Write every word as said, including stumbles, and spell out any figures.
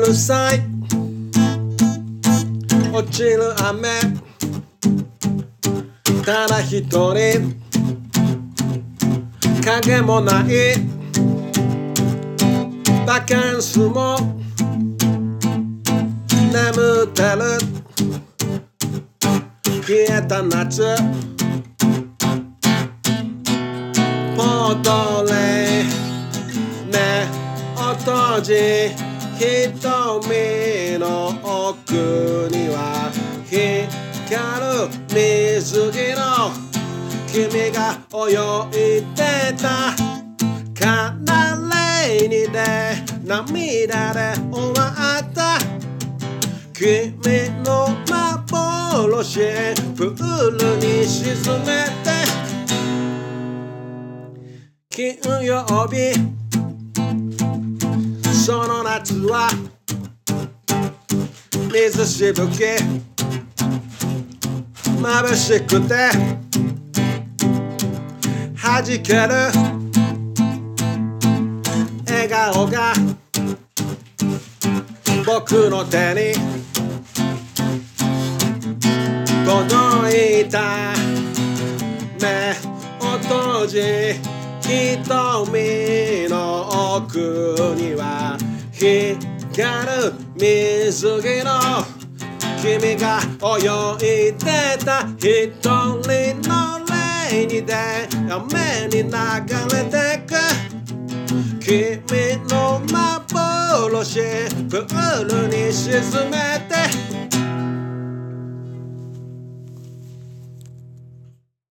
るさい落ちる雨ただ一人影もないバカンスも眠ってる消えた夏戻れ目を閉じ瞳の奥には光る水着の君が泳いでたカナレイニで涙で終わった君の幻プールに沈めて金曜日その夏は水しぶき眩しくて弾ける笑顔が僕の手に届いた目を閉じ瞳の奥には光る水着の君が泳いでた一人のレイニで雨に流れてく君の幻プールに沈めて